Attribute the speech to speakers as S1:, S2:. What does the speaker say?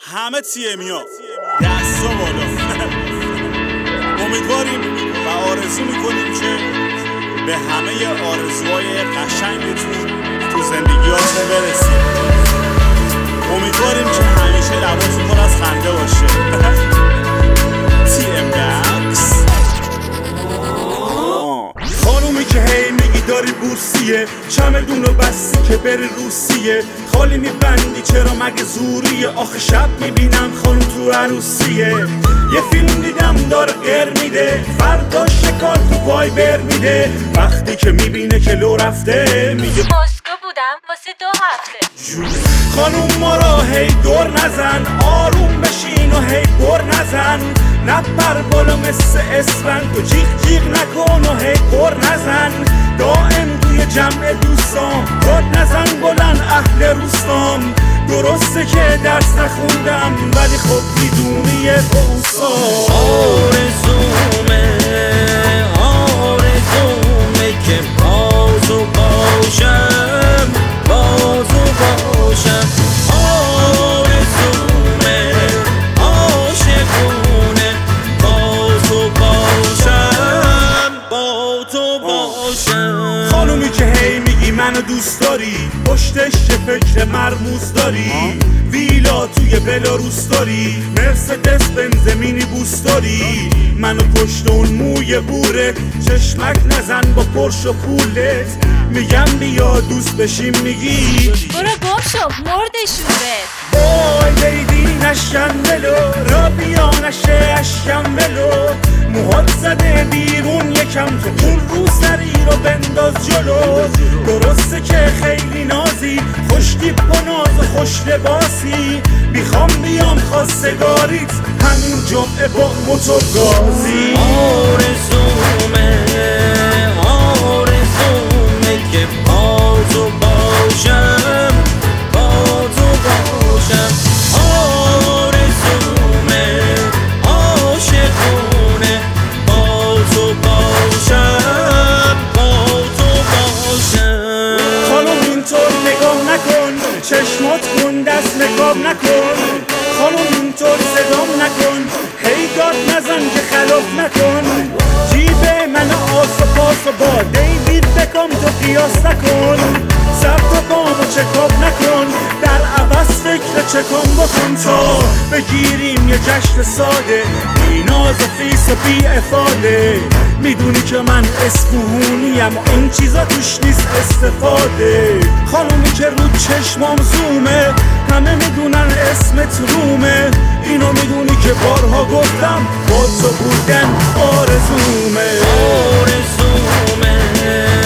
S1: همه TMیا دستا بالا. امیدواریم و آرزو میکنیم که به همه آرزوهای قشنگتون تو زندگیاتون برسید. امیدواریم که همیشه لباتون پر از خنده باشه. TM Max.
S2: خانومی که هی میگی داری بورسیه، چمدونو بستی که بری روسیه، خالی میبندی چرا مگه زوریه؟ آخه شب میبینم خانوم تو عروسیه. یه فیلم دیدم داره غیر میده، فردا شکار تو وایبر میده، وقتی که میبینه که لو رفته میگه
S3: مسکو بودم واسه 2 هفته.
S2: خانوم ما را هی دور نزن، آروم بشین و هی بر نزن، نپر بالا مثل اسفند، تو جیغ جیغ نکن و هی بر نزن، دائم توی جمع دوستام داد نزن بلند اهل روستام. درسته که درس نخوندم ولی خب میدونی یه بوسام.
S4: آرزومه که بازو باشم، بازو باشم. آرزومه عاشقونه بازو باشم، با تو باشم.
S2: خانومی که هی میگی منو دوست داری، پشتش چه فکر مرموز داری، ویلا توی بلاروس داری، مرسدس بنز مینی بوس داری، منو پشت اون موی بوره، چشمک نزن با پرش و پولت، میگم بیا دوست بشیم میگی
S3: برو گم شو مرد شورت.
S2: وای بیبی نشکن ولو، را بیا نشه اشکم ولو، موهات زده بیرون یکم، تو اون رو سری رو بنداز جلو. درسته که خیلی نازی، خوشتیپ و ناز و خوش لباسی، میخوام بیام خواستگاریت همین جمعه با موتور گازی.
S4: آرزومه که بازو باشم، بازو باشم. آرزومه عاشقونه بازو باشم، بازو باشم.
S2: خانم اینطور نگاه نکن، چشمات کن دست نگاه نکن، خانم اینطور صدام نکن، هی داد نزن که خلاف نکن، جیب من آس و پاس و با دیوید بکام تو قیاس نکن، سبت بامو چکاب نکن، در عوض فکر چکام بکن تا بگیریم یه جشن ساده، بی ناز و فیس و بی افاده. میدونی که من اسفهونیم و این چیزا توش نیست استفاده. خانومی که رو چشمام زومه، همه میدونن اسمت رومه، اینو میدونی که بارها گفتم با تو بودن آرزومه.
S4: آرزومه